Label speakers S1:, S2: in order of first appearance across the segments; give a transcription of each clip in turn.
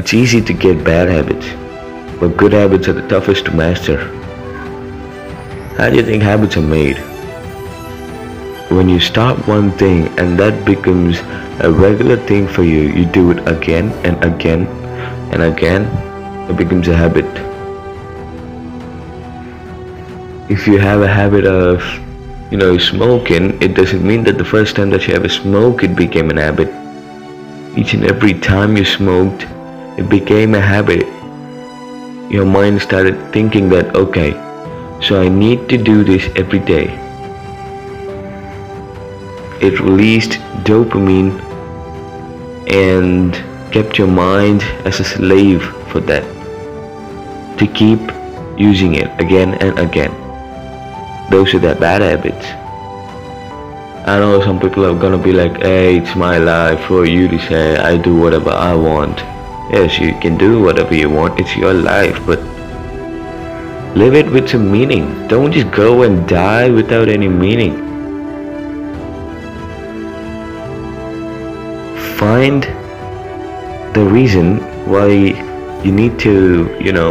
S1: It's easy to get bad habits, but good habits are the toughest to master. How do you think habits are made? When you start one thing and that becomes a regular thing for you, you do it again and again and again, it becomes a habit. If you have a habit of, smoking, it doesn't mean that the first time that you ever smoked, it became an habit. Each and every time you smoked, it became a habit. Your mind started thinking that, okay, so I need to do this every day. It released dopamine and kept your mind as a slave for that, to keep using it again and again. Those are the bad habits. I know some people are gonna be like, hey, it's my life for you to say I do whatever I want. Yes, you can do whatever you want, it's your life, but live it with some meaning. Don't just go and die without any meaning. Find the reason why you need to,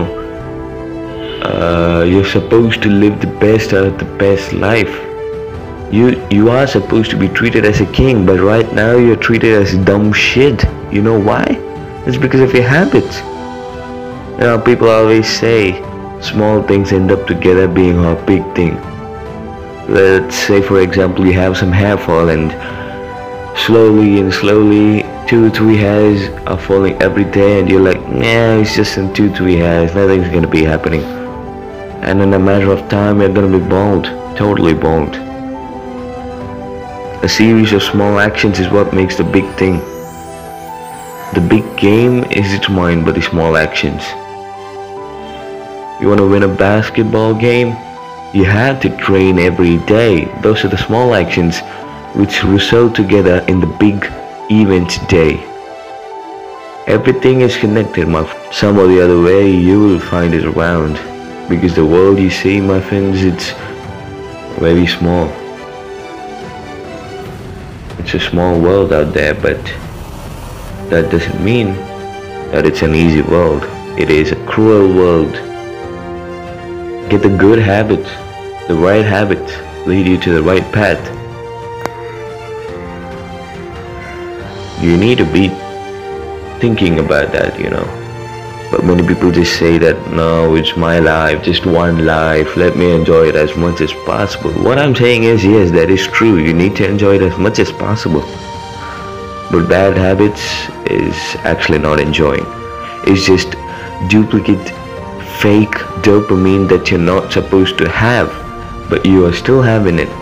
S1: you're supposed to live the best out of the best life. You are supposed to be treated as a king, but right now you're treated as dumb shit. You know why? It's because of your habits. People always say small things end up together being a big thing. Let's say, for example, you have some hair fall, and slowly 2-3 hairs are falling every day, and you're like, nah, it's just some 2-3 hairs, nothing's gonna be happening. And in a matter of time, you're gonna be bald, totally bald. A series of small actions is what makes the big thing. The big game is determined by the small actions. You want to win a basketball game? You have to train every day. Those are the small actions which result together in the big event day. Everything is connected, my friend. Some or the other way you will find it around. Because the world you see, my friends, it's very small. It's a small world out there, but that doesn't mean that it's an easy world. It is a cruel world. Get the good habits, the right habits, lead you to the right path. You need to be thinking about that, But many people just say that, no, it's my life, just one life, let me enjoy it as much as possible. What I'm saying is, yes, that is true. You need to enjoy it as much as possible. But bad habits is actually not enjoying. It's just duplicate fake dopamine that you're not supposed to have, but you are still having it.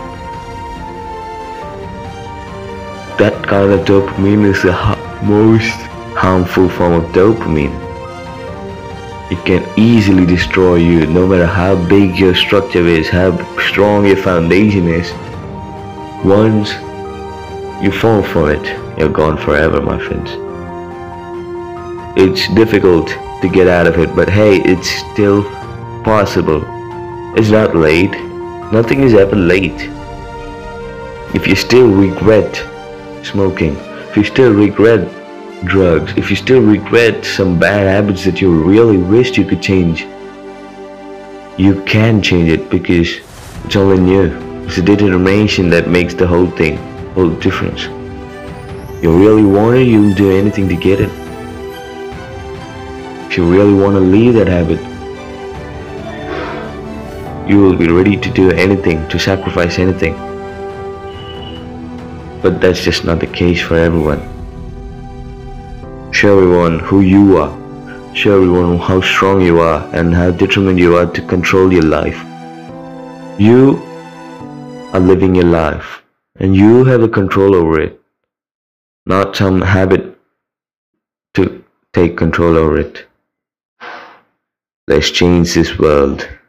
S1: That kind of dopamine is the most harmful form of dopamine. It can easily destroy you, no matter how big your structure is, how strong your foundation is. Once you fall for it, you're gone forever, my friends. It's difficult to get out of it, but hey, it's still possible. It's not late. Nothing is ever late. If you still regret smoking, if you still regret drugs, if you still regret some bad habits that you really wished you could change, you can change it, because it's all in you. It's the determination that makes the whole thing, whole difference. You really want it, you'll do anything to get it. If you really want to leave that habit, you will be ready to do anything, to sacrifice anything. But that's just not the case for everyone. Show everyone who you are. Show everyone how strong you are and how determined you are to control your life. You are living your life, and you have a control over it, not some habit to take control over it. Let's change this world.